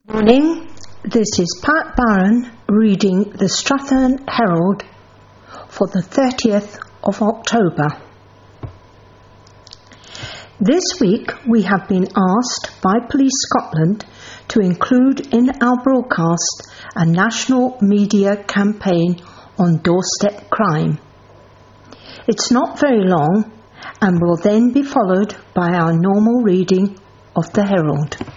Morning, this is Pat Barron reading the Strathearn Herald for the 30th of October. This week we have been asked by Police Scotland to include in our broadcast a national media campaign on doorstep crime. It's not very long and will then be followed by our normal reading of the Herald.